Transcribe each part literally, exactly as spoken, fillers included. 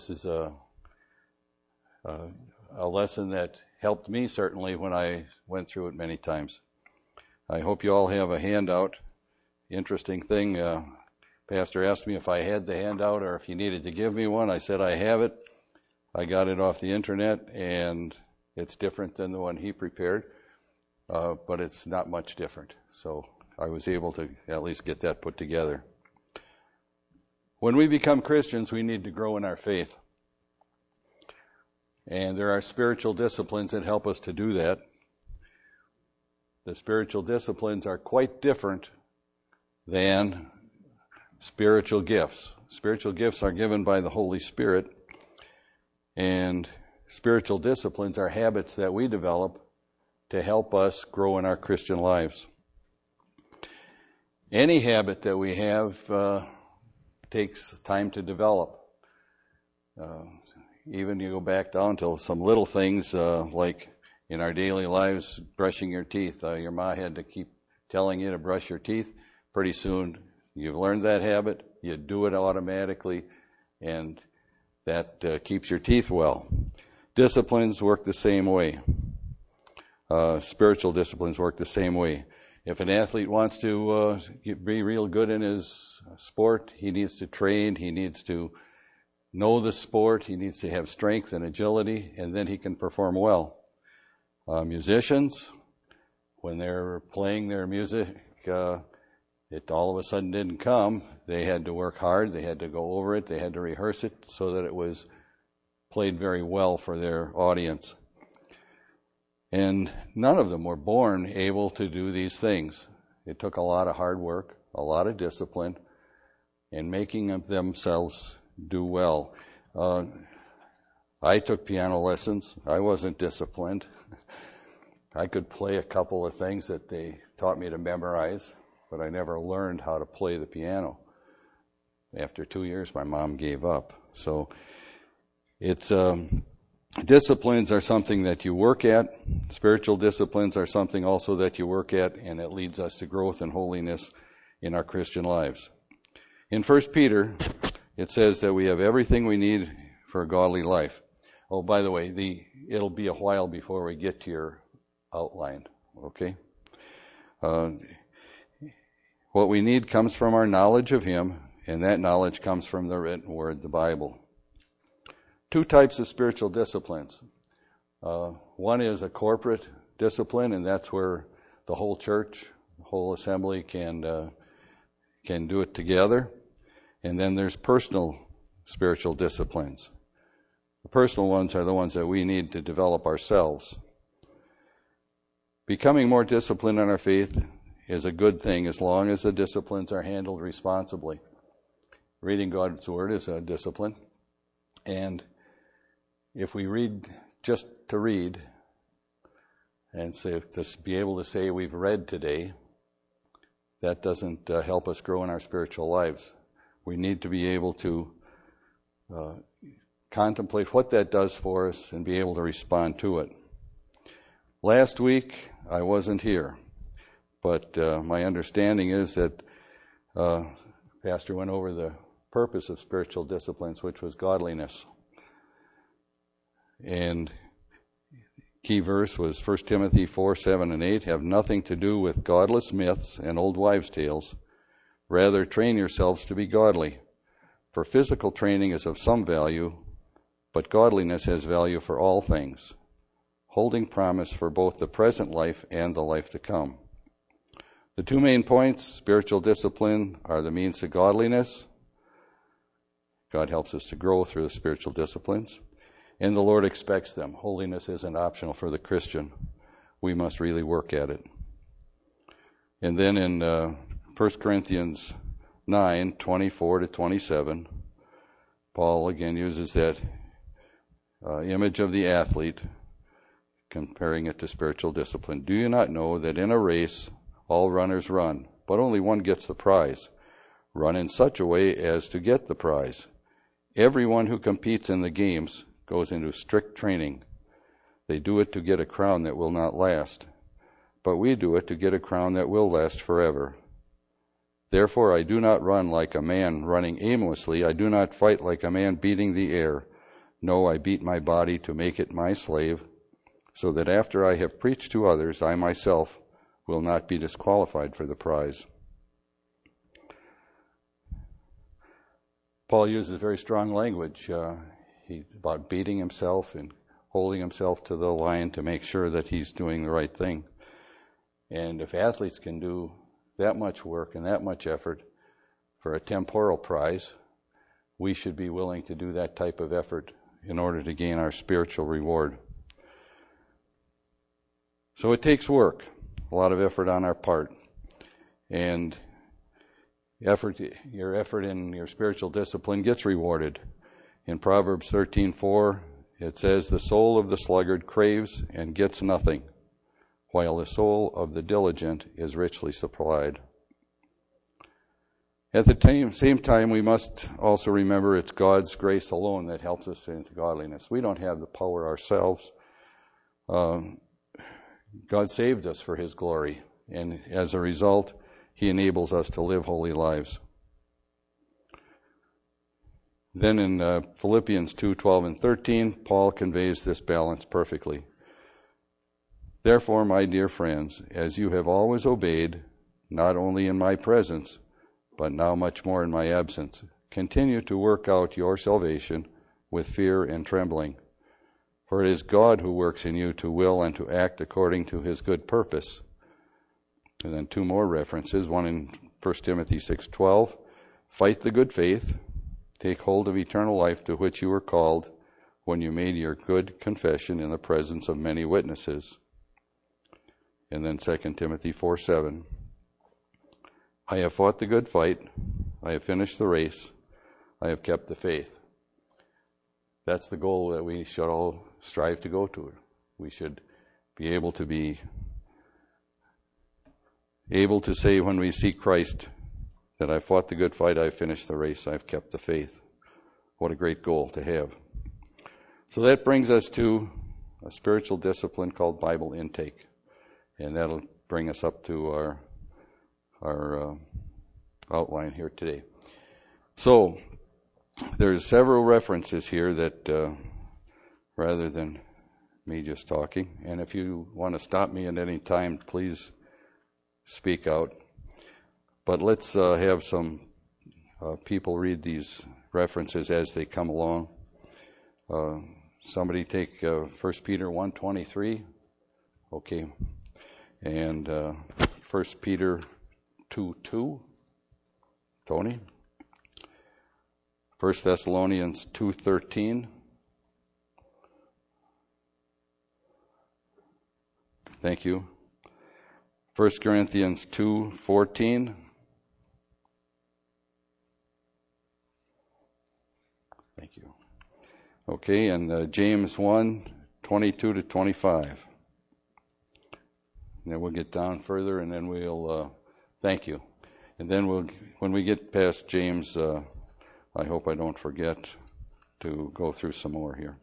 This is a, a, a lesson that helped me certainly when I went through it many times. I hope you all have a handout. Interesting thing, uh, Pastor asked me if I had the handout or if he needed to give me one. I said I have it. I got it off the internet, and it's different than the one he prepared, uh, but it's not much different. So I was able to at least get that put together. When we become Christians, we need to grow in our faith. And there are spiritual disciplines that help us to do that. The spiritual disciplines are quite different than spiritual gifts. Spiritual gifts are given by the Holy Spirit, and spiritual disciplines are habits that we develop to help us grow in our Christian lives. Any habit that we have uh, takes time to develop. Uh, even you go back down to some little things uh, like in our daily lives, brushing your teeth. Uh, your ma had to keep telling you to brush your teeth. Pretty soon you've learned that habit, you do it automatically, and that uh, keeps your teeth well. Disciplines work the same way. Uh, spiritual disciplines work the same way. If an athlete wants to uh, be real good in his sport, he needs to train, he needs to know the sport, he needs to have strength and agility, and then he can perform well. Uh, musicians, when they're playing their music, uh, it all of a sudden didn't come. They had to work hard, they had to go over it, they had to rehearse it so that it was played very well for their audience. And none of them were born able to do these things. It took a lot of hard work, a lot of discipline, and making themselves do well. Uh, I took piano lessons. I wasn't disciplined. I could play a couple of things that they taught me to memorize, but I never learned how to play the piano. After two years, my mom gave up. So it's um, disciplines are something that you work at. Spiritual disciplines are something also that you work at, and it leads us to growth and holiness in our Christian lives. In First Peter, it says that we have everything we need for a godly life. Oh, by the way, the it'll be a while before we get to your outline, okay? Uh, what we need comes from our knowledge of Him, and that knowledge comes from the written word, the Bible. Two types of spiritual disciplines. Uh, one is a corporate discipline, and that's where the whole church, the whole assembly can uh, can do it together. And then there's personal spiritual disciplines. The personal ones are the ones that we need to develop ourselves. Becoming more disciplined in our faith is a good thing as long as the disciplines are handled responsibly. Reading God's Word is a discipline. And if we read just to read and say, to be able to say we've read today, that doesn't uh, help us grow in our spiritual lives. We need to be able to uh, contemplate what that does for us and be able to respond to it. Last week, I wasn't here, but uh, my understanding is that uh, Pastor went over the purpose of spiritual disciplines, which was godliness. And key verse was First Timothy four, seven, and eight, have nothing to do with godless myths and old wives' tales. Rather, train yourselves to be godly. For physical training is of some value, but godliness has value for all things, holding promise for both the present life and the life to come. The two main points, spiritual discipline, are the means to godliness. God helps us to grow through the spiritual disciplines, and the Lord expects them. Holiness isn't optional for the Christian. We must really work at it. And then in uh, First Corinthians nine, twenty-four to twenty-seven, Paul again uses that uh, image of the athlete, comparing it to spiritual discipline. Do you not know that in a race all runners run, but only one gets the prize? Run in such a way as to get the prize. Everyone who competes in the games goes into strict training. They do it to get a crown that will not last, but we do it to get a crown that will last forever. Therefore I do not run like a man running aimlessly. I do not fight like a man beating the air. No, I beat my body to make it my slave, so that after I have preached to others, I myself will not be disqualified for the prize. Paul uses very strong language uh, he, about beating himself and holding himself to the line to make sure that he's doing the right thing. And if athletes can do that much work and that much effort for a temporal prize, we should be willing to do that type of effort in order to gain our spiritual reward. So it takes work, a lot of effort on our part. And effort, your effort in your spiritual discipline gets rewarded. In Proverbs thirteen four, it says, "The soul of the sluggard craves and gets nothing, while the soul of the diligent is richly supplied." At the same time, we must also remember it's God's grace alone that helps us into godliness. We don't have the power ourselves. Um, God saved us for His glory, and as a result, He enables us to live holy lives. Then in uh, Philippians two twelve and thirteen, Paul conveys this balance perfectly. "Therefore, my dear friends, as you have always obeyed, not only in my presence, but now much more in my absence, continue to work out your salvation with fear and trembling. For it is God who works in you to will and to act according to His good purpose." And then two more references, one in First Timothy six twelve, "Fight the good faith, take hold of eternal life to which you were called when you made your good confession in the presence of many witnesses." And then Second Timothy four seven, "I have fought the good fight, I have finished the race, I have kept the faith." That's the goal that we should all strive to go to. We should be able to be able to say when we see Christ that I've fought the good fight, I've finished the race, I've kept the faith. What a great goal to have. So that brings us to a spiritual discipline called Bible intake. And that'll bring us up to our our uh, outline here today. So there's several references here that uh, rather than me just talking, and if you want to stop me at any time, please speak out. But let's uh, have some uh, people read these references as they come along. Uh, somebody take uh, First Peter one twenty-three. Okay. And uh, First Peter two two. Tony. First Thessalonians two thirteen. Thank you. First Corinthians two fourteen. Thank you. Okay, and uh, James one twenty-two to twenty-five. And then we'll get down further, and then we'll uh, thank you. And then we'll, when we get past James, uh, I hope I don't forget to go through some more here.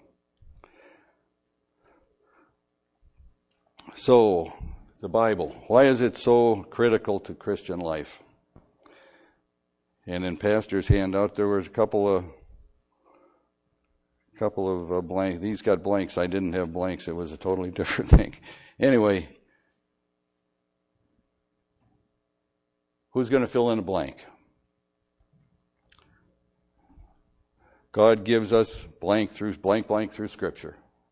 So, the Bible. Why is it so critical to Christian life? And in Pastor's handout, there was a couple of couple of uh, blanks. These got blanks. I didn't have blanks. It was a totally different thing. Anyway, who's going to fill in a blank? God gives us blank through blank blank through Scripture.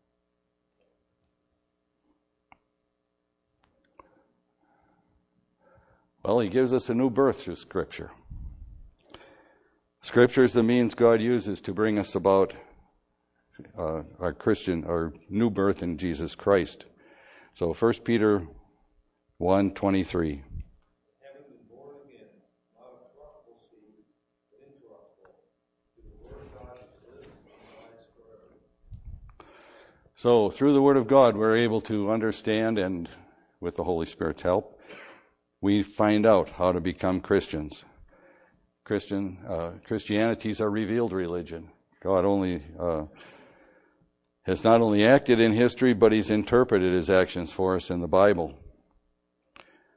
Well, He gives us a new birth through Scripture. Scripture is the means God uses to bring us about uh, our Christian, our new birth in Jesus Christ. So First Peter one twenty-three. Having been born again, not of corruptible seed, but incorruptible, through the word of God that lives and abides forever. So through the Word of God, we're able to understand, and with the Holy Spirit's help, we find out how to become Christians. Christian uh, Christianity is a revealed religion. God only uh, has not only acted in history, but He's interpreted His actions for us in the Bible.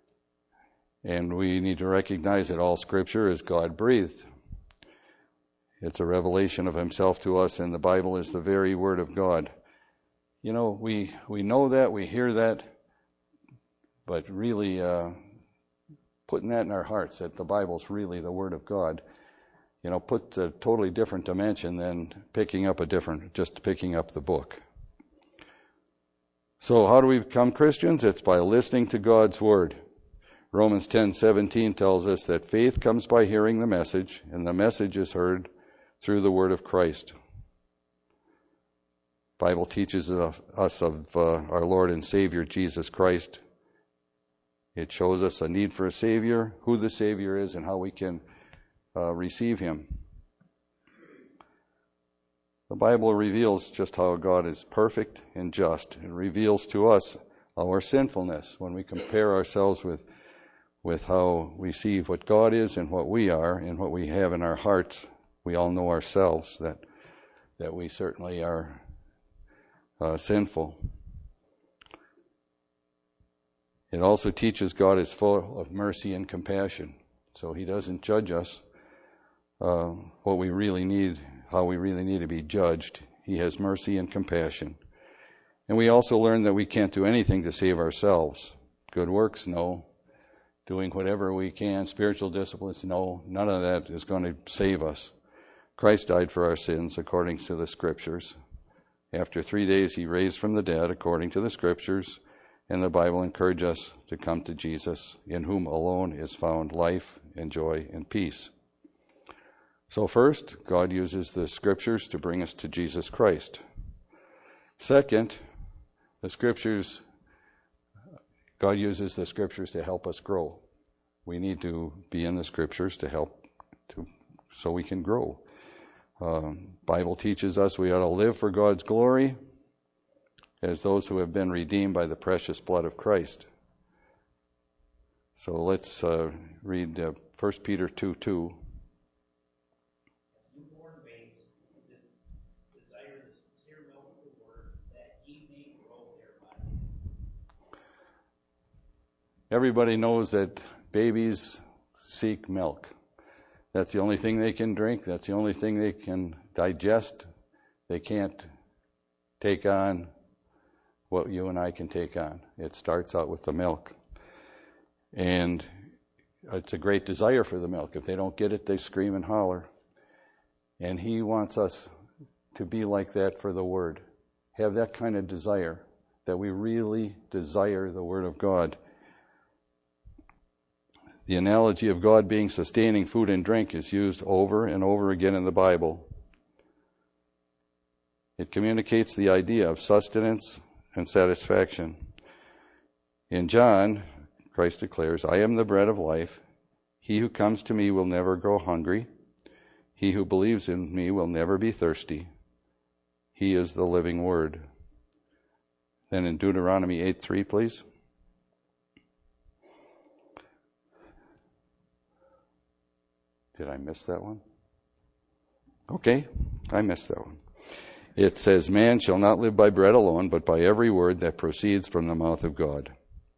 And we need to recognize that all Scripture is God-breathed. It's a revelation of himself to us, and the Bible is the very word of God. You know, we, we know that, we hear that, but really uh, putting that in our hearts, that the Bible's really the word of God, you know, puts a totally different dimension than picking up a different, just picking up the book. So how do we become Christians? It's by listening to God's word. Romans ten seventeen tells us that faith comes by hearing the message, and the message is heard through the word of Christ. The Bible teaches us of uh, our Lord and Savior, Jesus Christ. It shows us a need for a Savior, who the Savior is, and how we can uh, receive him. The Bible reveals just how God is perfect and just. It reveals to us our sinfulness when we compare ourselves with with how we see what God is and what we are and what we have in our hearts. We all know ourselves that that we certainly are uh, sinful. It also teaches God is full of mercy and compassion. So he doesn't judge us uh, what we really need, how we really need to be judged. He has mercy and compassion. And we also learn that we can't do anything to save ourselves. Good works, no. Doing whatever we can, spiritual disciplines, no. None of that is going to save us. Christ died for our sins according to the Scriptures. After three days he raised from the dead according to the Scriptures, and the Bible encourages us to come to Jesus, in whom alone is found life and joy and peace. So first, God uses the Scriptures to bring us to Jesus Christ. Second, the Scriptures, God uses the Scriptures to help us grow. We need to be in the Scriptures to help, to, so we can grow. Um, Bible teaches us we ought to live for God's glory as those who have been redeemed by the precious blood of Christ. So let's uh, read uh, First Peter two two. Newborn babes, desire the sincere milk of the word, that ye may grow thereby. Everybody knows that babies seek milk. That's the only thing they can drink. That's the only thing they can digest. They can't take on what you and I can take on. It starts out with the milk. And it's a great desire for the milk. If they don't get it, they scream and holler. And he wants us to be like that for the Word. Have that kind of desire, that we really desire the Word of God. The analogy of God being sustaining food and drink is used over and over again in the Bible. It communicates the idea of sustenance and satisfaction. In John, Christ declares, I am the bread of life. He who comes to me will never go hungry. He who believes in me will never be thirsty. He is the living word. Then in Deuteronomy eight three, please. Did I miss that one? Okay, I missed that one. It says, man shall not live by bread alone, but by every word that proceeds from the mouth of God.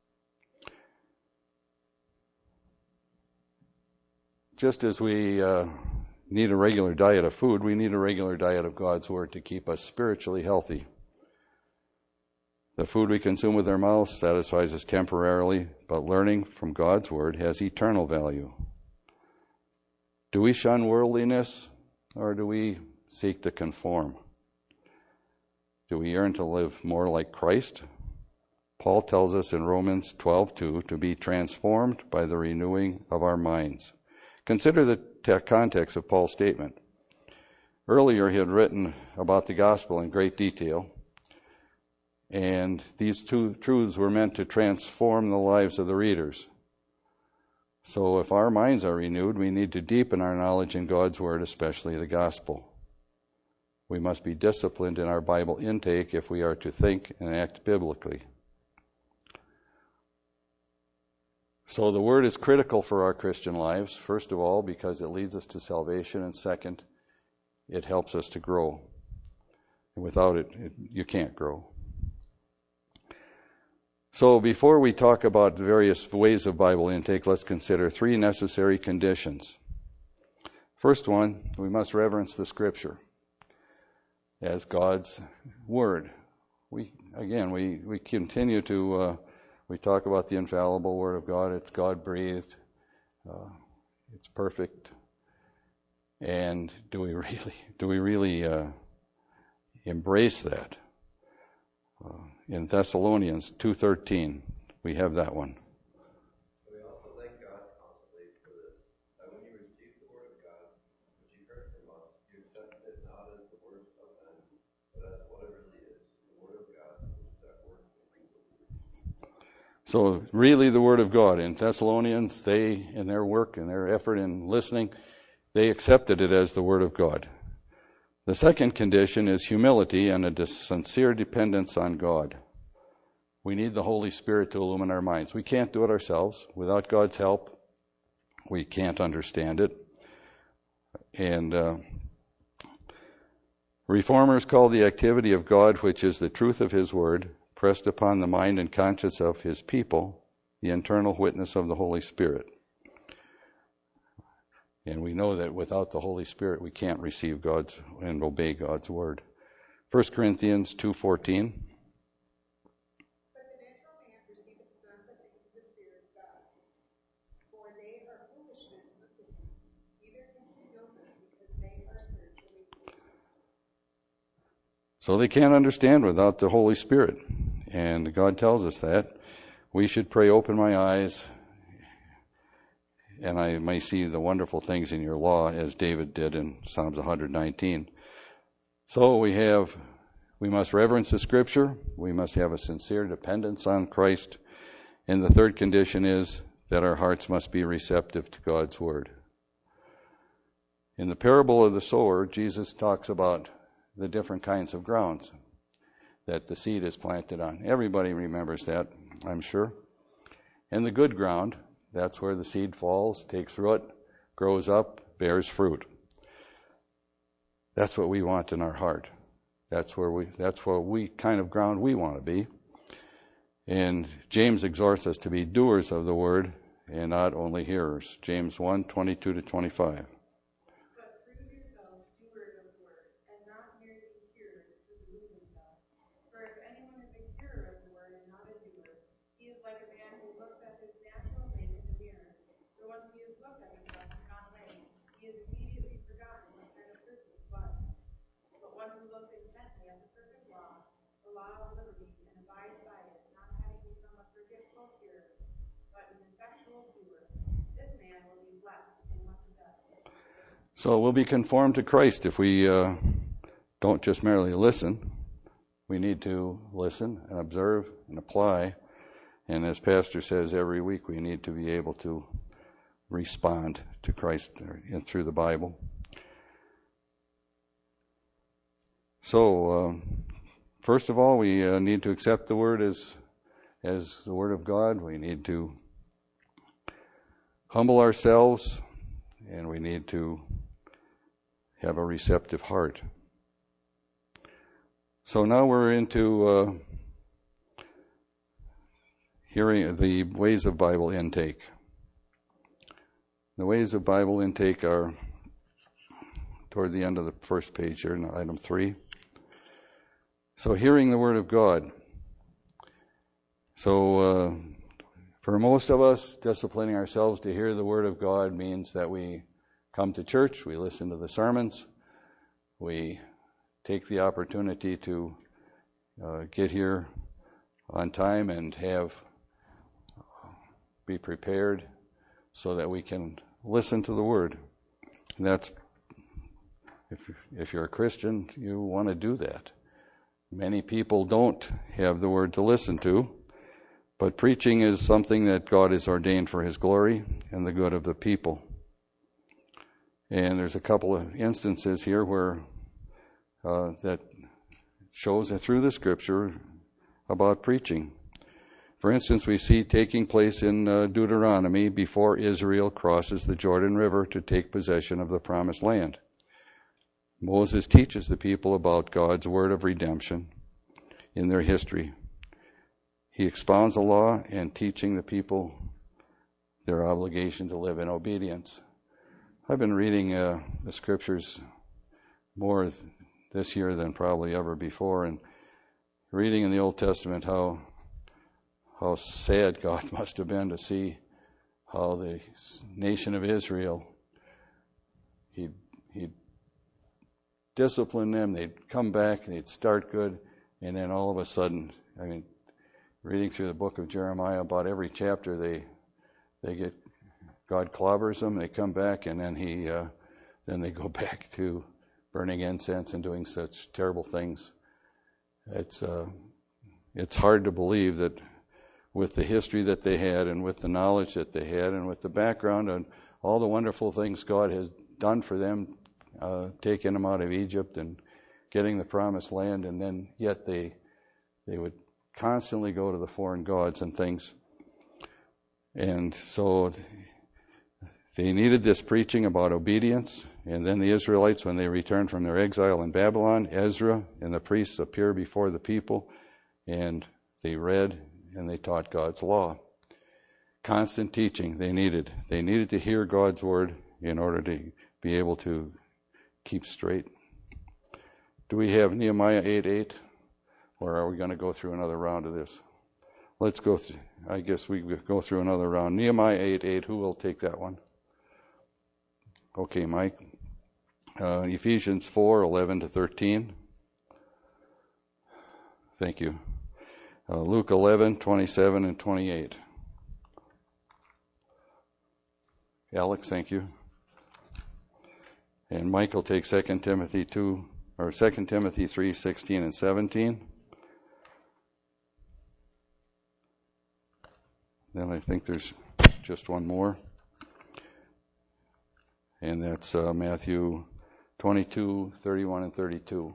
Just as we uh, need a regular diet of food, we need a regular diet of God's Word to keep us spiritually healthy. The food we consume with our mouths satisfies us temporarily, but learning from God's Word has eternal value. Do we shun worldliness, or do we seek to conform? Do we yearn to live more like Christ? Paul tells us in Romans twelve two to be transformed by the renewing of our minds. Consider the te- context of Paul's statement. Earlier he had written about the gospel in great detail, and these two truths were meant to transform the lives of the readers. So if our minds are renewed, we need to deepen our knowledge in God's Word, especially the gospel. We must be disciplined in our Bible intake if we are to think and act biblically. So the Word is critical for our Christian lives, first of all, because it leads us to salvation, and second, it helps us to grow. And without it, it you can't grow. So before we talk about the various ways of Bible intake, let's consider three necessary conditions. First one, we must reverence the Scripture as God's Word. We again, we, we continue to, uh, we talk about the infallible Word of God. It's God-breathed. Uh, it's perfect. And do we really, do we really uh, embrace that? Uh, in Thessalonians two thirteen, we have that one. We also thank God constantly for this, that when you received the word of God, which you heard from us, you accepted it not as the word of men, but as what it really is, the word of God, which is at work in you. So really the Word of God. In Thessalonians, they, in their work and their effort in listening, they accepted it as the Word of God. The second condition is humility and a sincere dependence on God. We need the Holy Spirit to illumine our minds. We can't do it ourselves. Without God's help, we can't understand it. And uh, Reformers call the activity of God, which is the truth of His Word, pressed upon the mind and conscience of His people, the internal witness of the Holy Spirit. And we know that without the Holy Spirit, we can't receive God's and obey God's Word. First Corinthians two fourteen. But the natural man receiveth not the things of the Spirit of God, for they are foolishness unto him, neither can he know them, because they are spiritually weak. So they can't understand without the Holy Spirit. And God tells us that. We should pray, open my eyes, and I may see the wonderful things in your law, as David did in Psalms one nineteen. So we have, we must reverence the Scripture. We must have a sincere dependence on Christ. And the third condition is that our hearts must be receptive to God's Word. In the parable of the sower, Jesus talks about the different kinds of grounds that the seed is planted on. Everybody remembers that, I'm sure. And the good ground, that's where the seed falls, takes root, grows up, bears fruit. That's what we want in our heart. That's where we, that's what we kind of ground we want to be. And James exhorts us to be doers of the word and not only hearers. James one twenty-two to twenty-five. But prove yourselves doers of the word, and not merely hearers who delude themselves. For if anyone is a hearer of the word and not a doer, he is like a man who looks at his natural face in the mirror. For once he has looked at himself and gone away, he is immediately forgotten what kind of person he was. But one who looks intently at the perfect law, the law of liberty, and abides by it, not having become a forgetful hearer, but an effectual doer, this man will be blessed in what he does. So we'll be conformed to Christ if we uh, don't just merely listen. We need to listen and observe and apply. And as Pastor says every week, we need to be able to respond to Christ through the Bible. So, uh, first of all, we uh, need to accept the Word as, as the Word of God. We need to humble ourselves, and we need to have a receptive heart. So now we're into uh, hearing the ways of Bible intake. The ways of Bible intake are toward the end of the first page here in item three. So hearing the Word of God. So uh, for most of us, disciplining ourselves to hear the Word of God means that we come to church, we listen to the sermons, we take the opportunity to uh, get here on time and have be prepared so that we can listen to the Word. And that's, if, if you're a Christian, you want to do that. Many people don't have the Word to listen to, but preaching is something that God has ordained for His glory and the good of the people. And there's a couple of instances here where uh, that shows that through the Scripture about preaching. For instance, we see taking place in uh, Deuteronomy before Israel crosses the Jordan River to take possession of the Promised Land. Moses teaches the people about God's word of redemption in their history. He expounds the law and teaching the people their obligation to live in obedience. I've been reading uh, the scriptures more th- this year than probably ever before, and reading in the Old Testament how how sad God must have been to see how the nation of Israel, he he disciplined them, they'd come back, they'd start good, and then all of a sudden, I mean, reading through the book of Jeremiah, about every chapter they they get, God clobbers them, they come back, and then he uh, then they go back to burning incense and doing such terrible things. It's uh, it's hard to believe that with the history that they had and with the knowledge that they had and with the background and all the wonderful things God has done for them, uh, taking them out of Egypt and getting the promised land, and then yet they they would constantly go to the foreign gods and things. And so they needed this preaching about obedience. And then the Israelites, when they returned from their exile in Babylon, Ezra and the priests appear before the people, and they read and they taught God's law. Constant teaching they needed. They needed to hear God's word in order to be able to keep straight. Do we have Nehemiah eight eight? Or are we going to go through another round of this? Let's go through, I guess we go through another round. Nehemiah eight eight, who will take that one? Okay, Mike. Uh, Ephesians four eleven to thirteen. Thank you. Uh, Luke eleven twenty-seven and twenty-eight. Alex, thank you. And Mike will take Second Timothy two, or Second Timothy three sixteen and seventeen. Then I think there's just one more. And that's uh, Matthew twenty-two, thirty-one and thirty-two.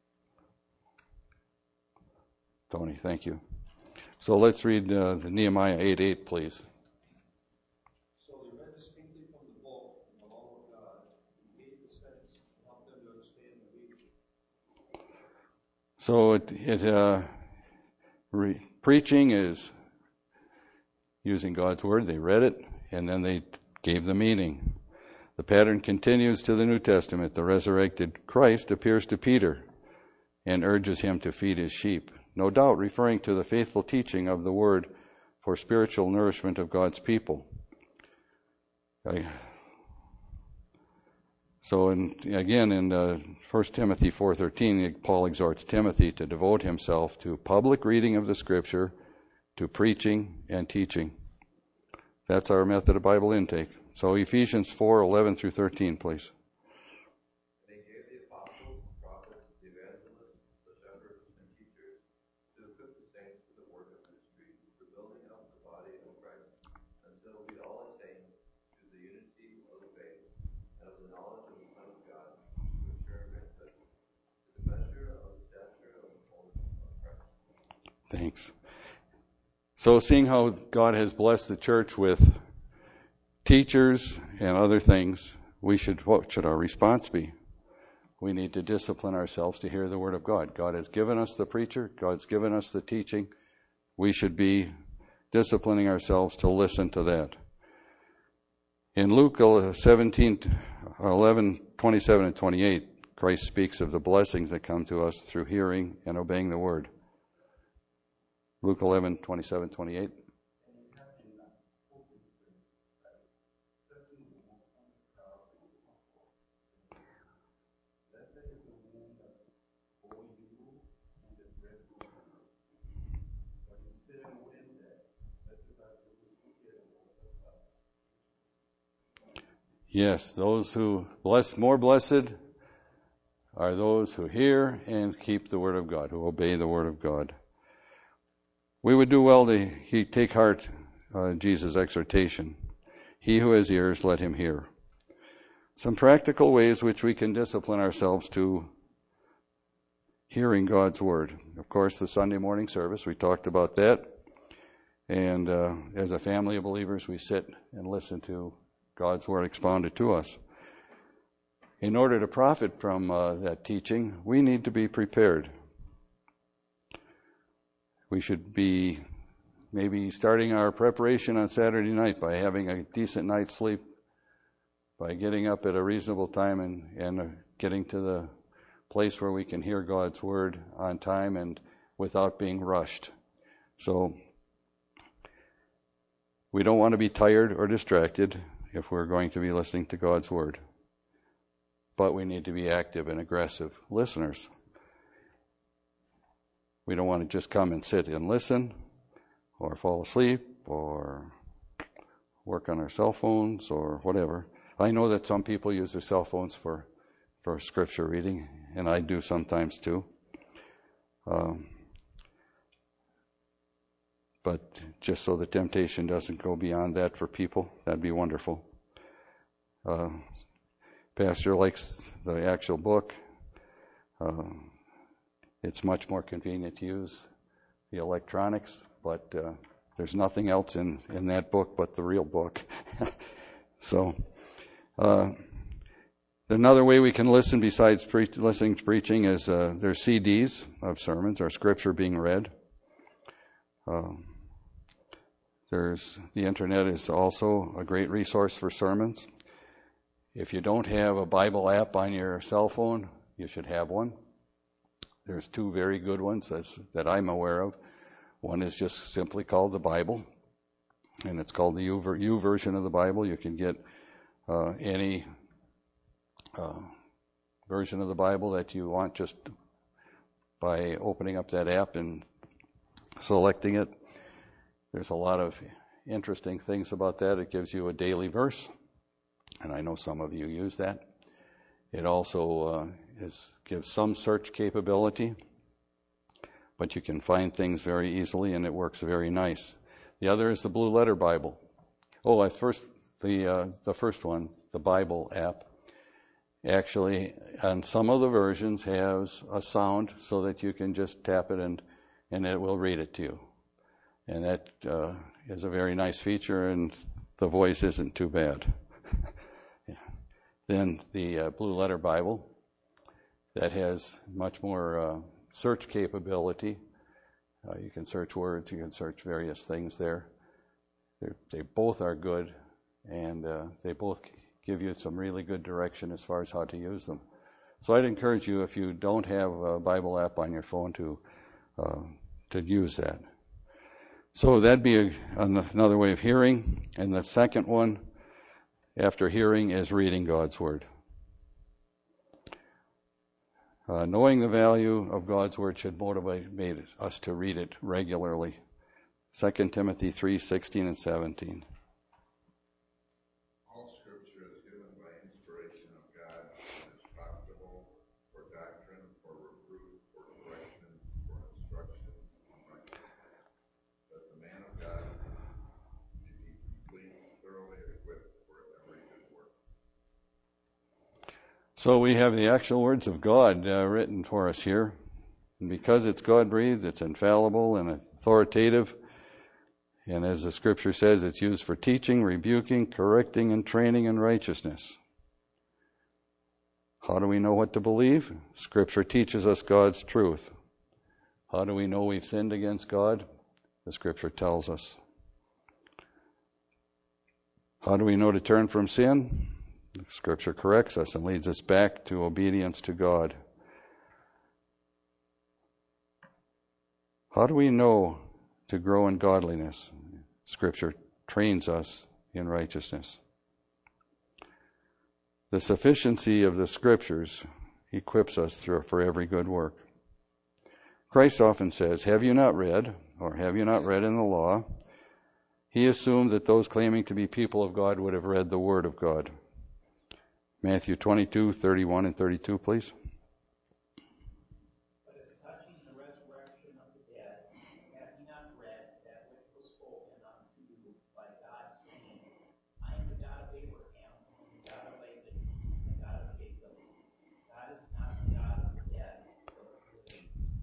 Tony, thank you. So let's read uh, the Nehemiah eight eight, please. So they read distinctly from the book, from the law of God, and gave the sense to help them to understand the reading. So it, it uh, re- preaching is using God's word. They read it, and then they gave the meaning. The pattern continues to the New Testament. The resurrected Christ appears to Peter and urges him to feed his sheep, no doubt referring to the faithful teaching of the word for spiritual nourishment of God's people. I, so in, again, in uh, First Timothy four thirteen, Paul exhorts Timothy to devote himself to public reading of the Scripture, to preaching and teaching. That's our method of Bible intake. So Ephesians four eleven through thirteen, please. They gave the apostles, prophets, the evangelists, the shepherds, and teachers to equip the saints for the work of ministry, for building up the body of Christ, until we all attain to the unity of the faith and of the knowledge of the Son of God, to mature manhood, to the measure of the stature of the fullness of Christ. Thanks. So seeing how God has blessed the church with teachers and other things, we should, what should our response be? We need to discipline ourselves to hear the word of God. God has given us the preacher. God's given us the teaching. We should be disciplining ourselves to listen to that. In Luke seventeen, eleven, twenty-seven and twenty-eight, Christ speaks of the blessings that come to us through hearing and obeying the word. Luke eleven, twenty-seven, twenty-eight. Yes, those who bless, more blessed are those who hear and keep the word of God, who obey the word of God. We would do well to he, take heart uh, Jesus' exhortation. He who has ears, let him hear. Some practical ways which we can discipline ourselves to hearing God's word. Of course, the Sunday morning service, we talked about that. And uh, as a family of believers, we sit and listen to God's word expounded to us. In order to profit from uh, that teaching, we need to be prepared. We should be maybe starting our preparation on Saturday night by having a decent night's sleep, by getting up at a reasonable time and, and uh, getting to the place where we can hear God's word on time and without being rushed. So we don't want to be tired or distracted if we're going to be listening to God's word. But we need to be active and aggressive listeners. We don't want to just come and sit and listen or fall asleep or work on our cell phones or whatever. I know that some people use their cell phones for, for scripture reading, and I do sometimes too. Um, but just so the temptation doesn't go beyond that for people, that'd be wonderful. Uh, Pastor likes the actual book. Uh, it's much more convenient to use the electronics, but uh, there's nothing else in, in that book but the real book. So, uh, another way we can listen besides pre- listening to preaching is uh, there's C Ds of sermons or scripture being read. Uh, there's the internet is also a great resource for sermons. If you don't have a Bible app on your cell phone, you should have one. There's two very good ones that's, that I'm aware of. One is just simply called the Bible, and it's called the U, U version of the Bible. You can get uh, any uh, version of the Bible that you want just by opening up that app and selecting it. There's a lot of interesting things about that. It gives you a daily verse, and I know some of you use that. It also uh, is, gives some search capability, but you can find things very easily, and it works very nice. The other is the Blue Letter Bible. Oh, I first the uh, the first one, the Bible app, actually on some of the versions has a sound so that you can just tap it and and it will read it to you, and that uh, is a very nice feature, and the voice isn't too bad. Yeah. Then the uh, Blue Letter Bible that has much more uh, search capability. Uh, you can search words, you can search various things there. They're, they both are good, and uh, they both give you some really good direction as far as how to use them. So I'd encourage you, if you don't have a Bible app on your phone, to uh, to use that. So that'd be a, another way of hearing. And the second one, after hearing, is reading God's Word. Uh, knowing the value of God's Word should motivate us to read it regularly. Second Timothy three sixteen and seventeen. All Scripture is given by inspiration of God and is profitable for doctrine, for reproof, for correction, for instruction in righteousness, that the man of God may be complete, thoroughly equipped for every good work. So we have the actual words of God uh, written for us here. And because it's God-breathed, it's infallible and authoritative. And as the Scripture says, it's used for teaching, rebuking, correcting, and training in righteousness. How do we know what to believe? Scripture teaches us God's truth. How do we know we've sinned against God? The Scripture tells us. How do we know to turn from sin? Scripture corrects us and leads us back to obedience to God. How do we know to grow in godliness? Scripture trains us in righteousness. The sufficiency of the Scriptures equips us through, for every good work. Christ often says, "Have you not read, or have you not read in the law?" He assumed that those claiming to be people of God would have read the Word of God. Matthew twenty-two, thirty-one and thirty-two, please. But as touching the resurrection of the dead, have ye not read that which was spoken unto you by God, saying, I am the God of Abraham, and the God of Isaac, and the God of Jacob. God is not the God of the dead, but of the living.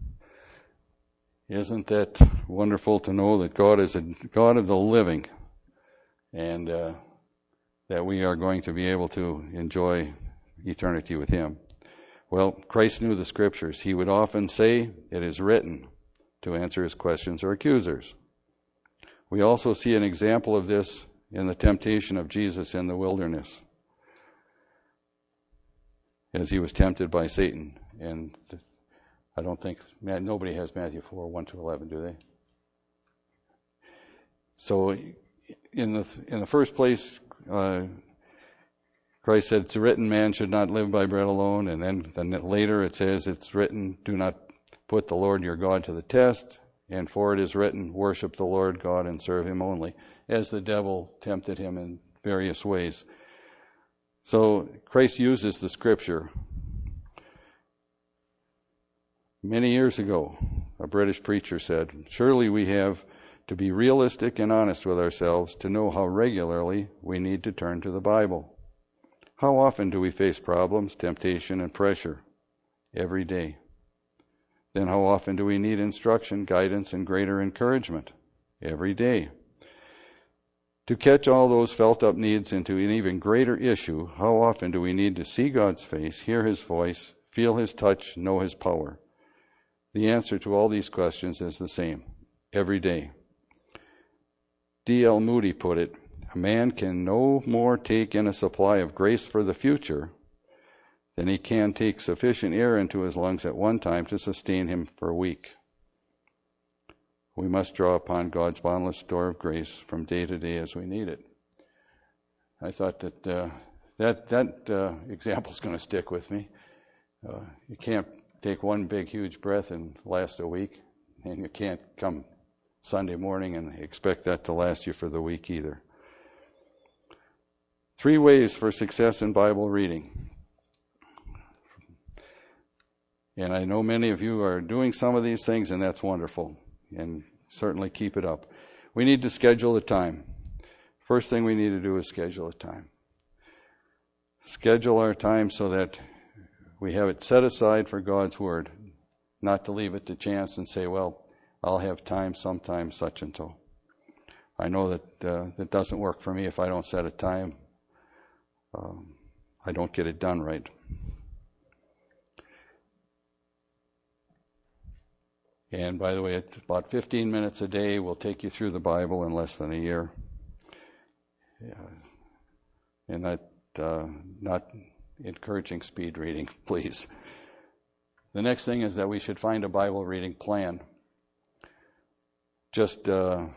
Isn't that wonderful to know that God is a God of the living, and uh, that we are going to be able to enjoy eternity with Him? Well, Christ knew the Scriptures. He would often say, "It is written," to answer his questions or accusers. We also see an example of this in the temptation of Jesus in the wilderness. as he was tempted by Satan. And I don't think, nobody has Matthew four, one to eleven, do they? So in the in the first place, uh, Christ said, it's written, man should not live by bread alone. And then, then later it says, it's written, do not put the Lord your God to the test. And for it is written, worship the Lord God and serve him only, as the devil tempted him in various ways. So Christ uses the scripture. Many years ago, a British preacher said, surely we have to be realistic and honest with ourselves to know how regularly we need to turn to the Bible. How often do we face problems, temptation, and pressure? Every day. Then how often do we need instruction, guidance, and greater encouragement? Every day. To catch all those felt up needs into an even greater issue, how often do we need to see God's face, hear his voice, feel his touch, know his power? The answer to all these questions is the same. Every day. D L Moody put it, a man can no more take in a supply of grace for the future than he can take sufficient air into his lungs at one time to sustain him for a week. We must draw upon God's boundless store of grace from day to day as we need it. I thought that uh, that, that uh, example is going to stick with me. Uh, you can't take one big, huge breath and last a week, and you can't come Sunday morning and expect that to last you for the week either. Three ways for success in Bible reading. And I know many of you are doing some of these things, and that's wonderful. And certainly keep it up. We need to schedule the time. First thing we need to do is schedule a time. Schedule our time so that we have it set aside for God's Word, not to leave it to chance and say, well, I'll have time sometime such and so. I know that uh, that doesn't work for me if I don't set a time. Um, I don't get it done right. And by the way, it's about fifteen minutes a day will take you through the Bible in less than a year. Yeah. And that, uh, not encouraging speed reading, please. The next thing is that we should find a Bible reading plan. Just, uh,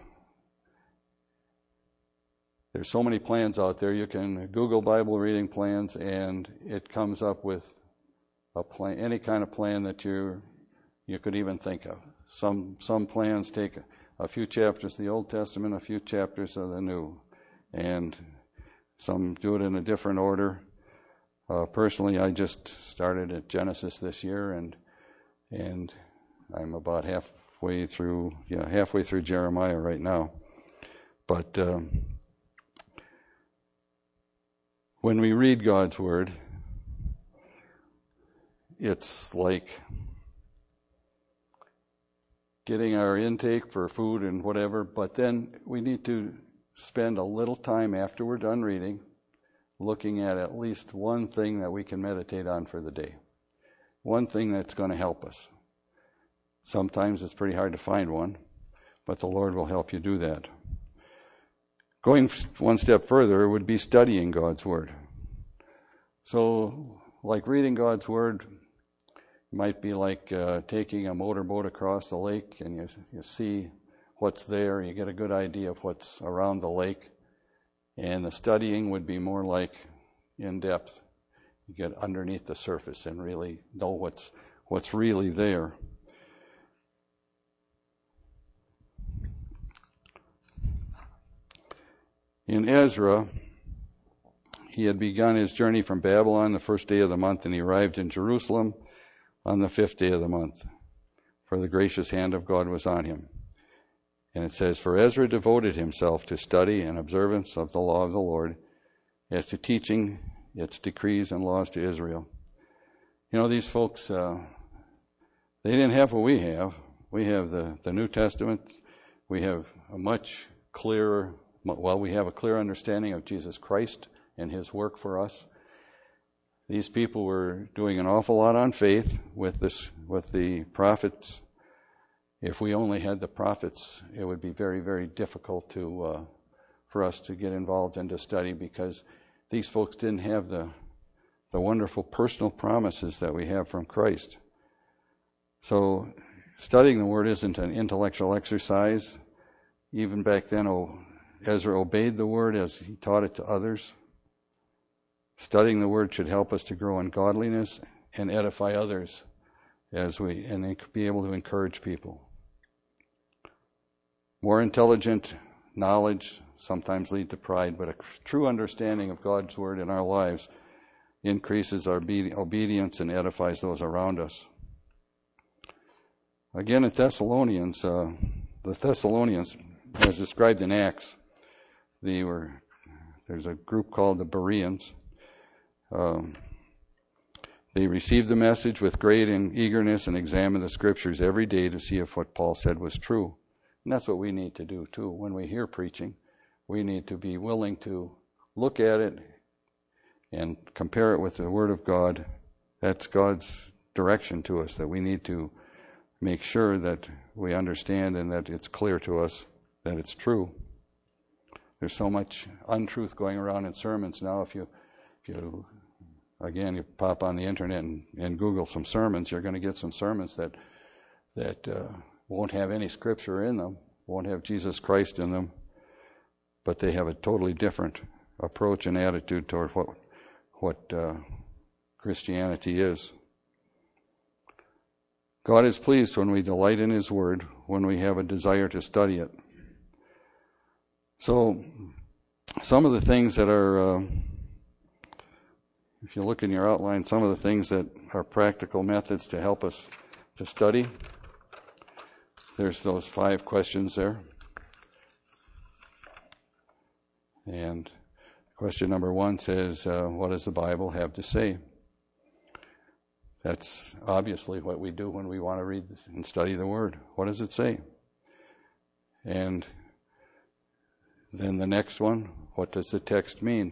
there's so many plans out there. You can Google Bible reading plans, and it comes up with a plan, any kind of plan that you you could even think of. Some some plans take a few chapters of the Old Testament, a few chapters of the New, and some do it in a different order. Uh, personally, I just started at Genesis this year, and and I'm about halfway through, yeah, halfway through Jeremiah right now. But um, when we read God's Word, it's like getting our intake for food and whatever, but then we need to spend a little time after we're done reading looking at at least one thing that we can meditate on for the day. One thing that's going to help us. Sometimes it's pretty hard to find one, but the Lord will help you do that. Going one step further would be studying God's Word. So, like reading God's Word might be like uh, taking a motorboat across the lake, and you, you see what's there, you get a good idea of what's around the lake. And the studying would be more like in depth. You get underneath the surface and really know what's what's really there. In Ezra, he had begun his journey from Babylon the first day of the month, and he arrived in Jerusalem on the fifth day of the month, for the gracious hand of God was on him. And it says, for Ezra devoted himself to study and observance of the law of the Lord, as to teaching its decrees and laws to Israel. You know, these folks, uh, they didn't have what we have. We have the, the New Testament. We have a much clearer, well, we have a clear understanding of Jesus Christ and his work for us. These people were doing an awful lot on faith with this, with the prophets. If we only had the prophets, it would be very, very difficult to uh, for us to get involved and to study, because these folks didn't have the the wonderful personal promises that we have from Christ. So studying the Word isn't an intellectual exercise. Even back then, Ezra obeyed the Word as he taught it to others. Studying the Word should help us to grow in godliness and edify others as we and be able to encourage people. More intelligent knowledge sometimes lead to pride, but a true understanding of God's Word in our lives increases our obedience and edifies those around us. Again, at Thessalonians, uh, the Thessalonians, as described in Acts, they were there's a group called the Bereans. Um, they received the message with great eagerness and examined the Scriptures every day to see if what Paul said was true. And that's what we need to do too. When we hear preaching, we need to be willing to look at it and compare it with the Word of God. That's God's direction to us, that we need to make sure that we understand and that it's clear to us that it's true. There's so much untruth going around in sermons now. If you, if you, again, you pop on the internet and, and Google some sermons, you're going to get some sermons that that uh, won't have any Scripture in them, won't have Jesus Christ in them, but they have a totally different approach and attitude toward what what uh, Christianity is. God is pleased when we delight in His Word, when we have a desire to study it. So, some of the things that are, uh, if you look in your outline, some of the things that are practical methods to help us to study, there's those five questions there. And question number one says, uh, what does the Bible have to say? That's obviously what we do when we want to read and study the Word. What does it say? And then the next one, what does the text mean?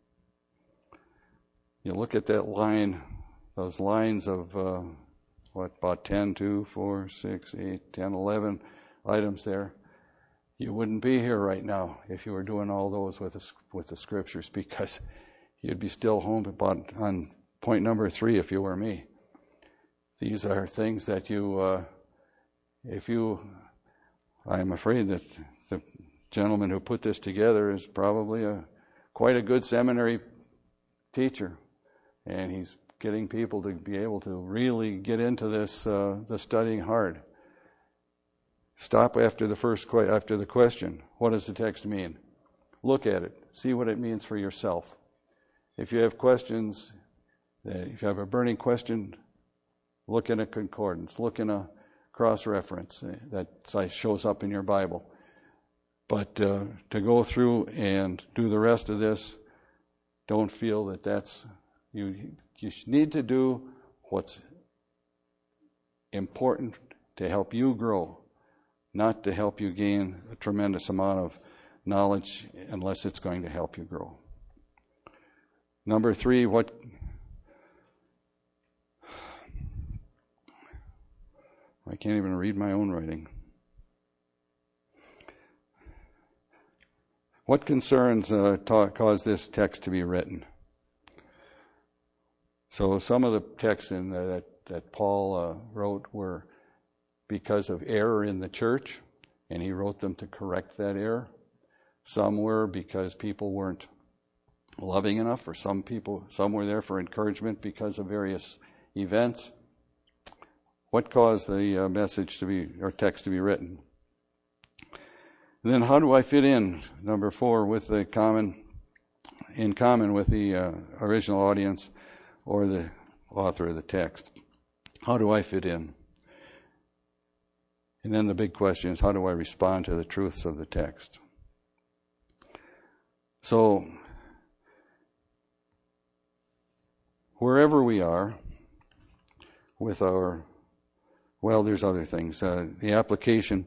You look at that line, those lines of, uh, what, about ten, two, four, six, eight, ten, eleven items there. You wouldn't be here right now if you were doing all those with the, with the Scriptures, because you'd be still home about on point number three if you were me. These are things that you, uh, if you, I'm afraid that the gentleman who put this together is probably a quite a good seminary teacher, and he's getting people to be able to really get into this, uh, the studying hard. Stop after the first que- after the question. What does the text mean? Look at it. See what it means for yourself. If you have questions, if you have a burning question, look in a concordance. Look in a cross-reference that shows up in your Bible. But uh, to go through and do the rest of this, don't feel that that's you. You need to do what's important to help you grow, not to help you gain a tremendous amount of knowledge unless it's going to help you grow. Number three, what I can't even read my own writing. What concerns uh, ta- cause this text to be written? So some of the texts in uh, that, that Paul uh, wrote were because of error in the church, and he wrote them to correct that error. Some were because people weren't loving enough, or some people, some were there for encouragement because of various events. What caused the uh, message to be, or text to be written? And then how do I fit in, number four, with the common, in common with the uh, original audience or the author of the text? How do I fit in? And then the big question is, how do I respond to the truths of the text? So, wherever we are with our, well, there's other things. Uh, the application,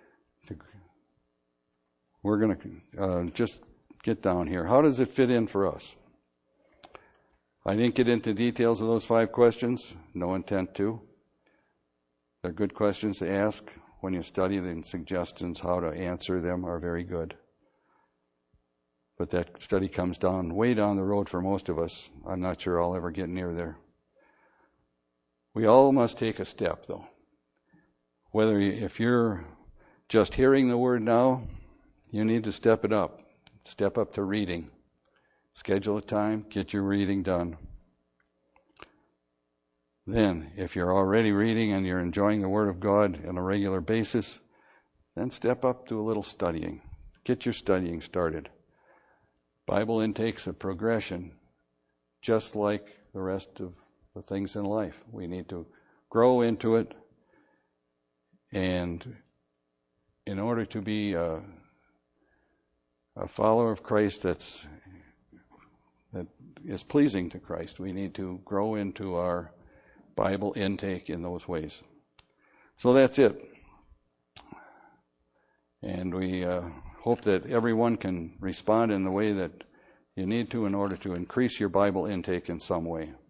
we're going to uh, just get down here. How does it fit in for us? I didn't get into details of those five questions. No intent to. They're good questions to ask when you study them. Suggestions how to answer them are very good. but that study comes down way down the road for most of us. I'm not sure I'll ever get near there. We all must take a step, though. Whether you, if you're just hearing the word now, you need to step it up. Step up to reading. Schedule a time, get your reading done. Then, if you're already reading and you're enjoying the Word of God on a regular basis, then step up to a little studying. Get your studying started. Bible intake's a progression, just like the rest of the things in life. We need to grow into it, and in order to be a, a follower of Christ that's that is pleasing to Christ, we need to grow into our Bible intake in those ways. So that's it. And we uh, hope that everyone can respond in the way that you need to in order to increase your Bible intake in some way.